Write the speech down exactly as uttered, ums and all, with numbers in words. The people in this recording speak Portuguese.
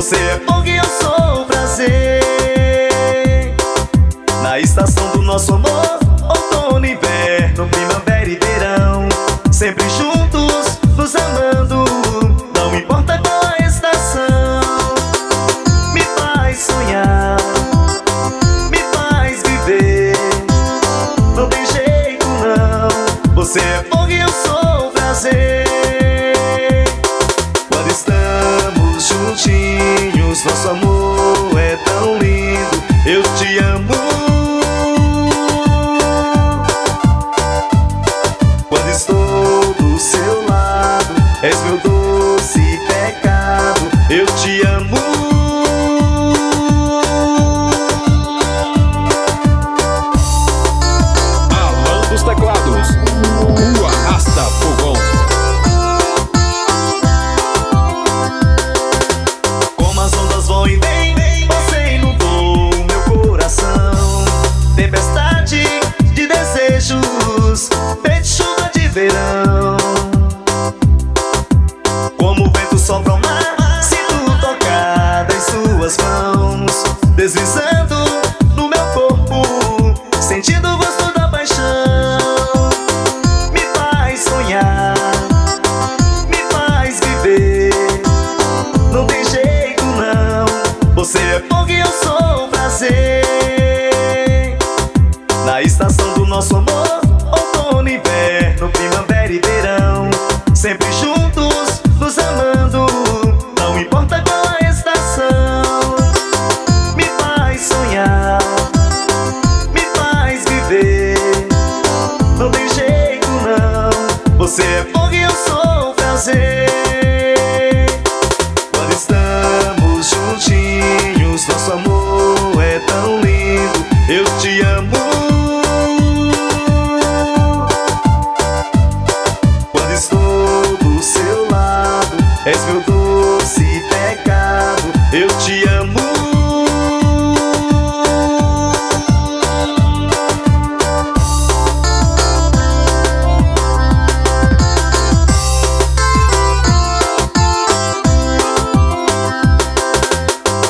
Você é fogo e eu sou prazer. Na estação do nosso amor, outono, inverno, primavera e verão, sempre juntos, nos amando, não importa qual a estação. Me faz sonhar, me faz viver, não tem jeito não. Você é fogo e eu sou prazer. Quando estamos juntinhos, nosso amor é tão lindo. Eu te amo. Quando estou do seu lado, és meu doce pecado. Eu te amo. Alan dos Teclados, o Arrasta Fogão. Como as ondas vão e vêm, você inundou meu coração. Tempestade de desejos, feito chuva de verão. Como o vento sopra ao mar, sinto tocada em suas mãos, deslizando no meu corpo, sentindo o gosto da paixão. Me faz sonhar, me faz viver, não tem jeito não. Você é fogo e eu sou prazer. Na estação do nosso amor, outono, inverno, primavera e verão, sempre juntos, nos amando, não importa qual a estação. Me faz sonhar, me faz viver, não tem jeito não. Você é fogo e eu sou prazer. Quando estamos juntinhos, nosso amor é tão lindo. Eu te amo. Quando estou do seu lado, és meu doce pecado. Eu te amo.